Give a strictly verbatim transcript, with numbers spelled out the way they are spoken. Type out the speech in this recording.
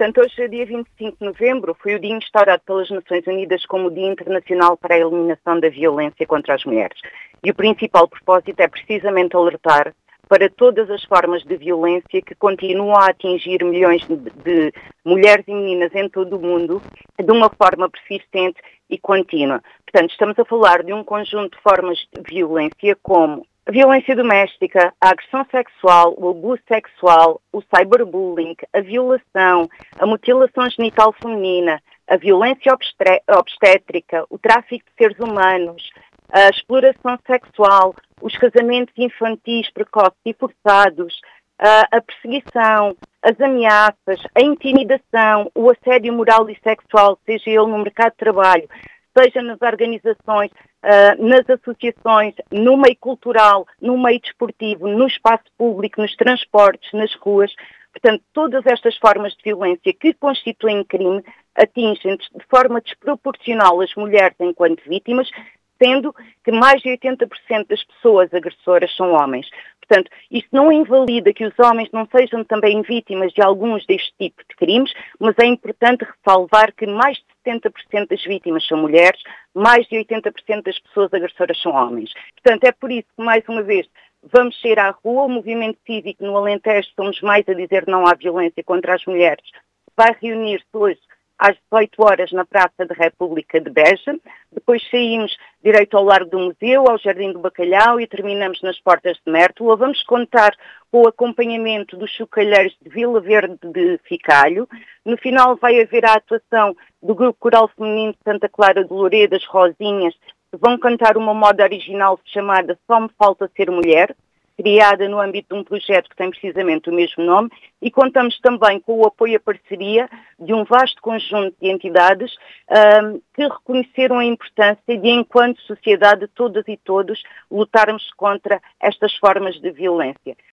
Portanto, hoje, dia vinte e cinco de novembro, foi o dia instaurado pelas Nações Unidas como o Dia Internacional para a Eliminação da Violência contra as Mulheres. E o principal propósito é precisamente alertar para todas as formas de violência que continuam a atingir milhões de, de mulheres e meninas em todo o mundo de uma forma persistente e contínua. Portanto, estamos a falar de um conjunto de formas de violência como a violência doméstica, a agressão sexual, o abuso sexual, o cyberbullying, a violação, a mutilação genital feminina, a violência obstétrica, o tráfico de seres humanos, a exploração sexual, os casamentos infantis precoces e forçados, a, a perseguição, as ameaças, a intimidação, o assédio moral e sexual, seja ele no mercado de trabalho, seja nas organizações, uh, nas associações, no meio cultural, no meio desportivo, no espaço público, nos transportes, nas ruas. Portanto, todas estas formas de violência que constituem crime atingem de forma desproporcional as mulheres enquanto vítimas, sendo que mais de oitenta por cento das pessoas agressoras são homens. Portanto, isto não invalida que os homens não sejam também vítimas de alguns deste tipo de crimes, mas é importante ressalvar que mais de setenta por cento das vítimas são mulheres, mais de oitenta por cento das pessoas agressoras são homens. Portanto, é por isso que, mais uma vez, vamos sair à rua. O movimento cívico no Alentejo, somos mais a dizer não à violência contra as mulheres, vai reunir-se hoje às dezoito horas na Praça da República de Beja. Depois saímos direito ao Largo do Museu, ao Jardim do Bacalhau e terminamos nas Portas de Mértola. Vamos contar com o acompanhamento dos chocalheiros de Vila Verde de Ficalho. No final vai haver a atuação do Grupo Coral Feminino de Santa Clara de Loureda, das Rosinhas, que vão cantar uma moda original chamada Só Me Falta Ser Mulher, criada no âmbito de um projeto que tem precisamente o mesmo nome, e contamos também com o apoio e a parceria de um vasto conjunto de entidades um, que reconheceram a importância de, enquanto sociedade, todas e todos, lutarmos contra estas formas de violência.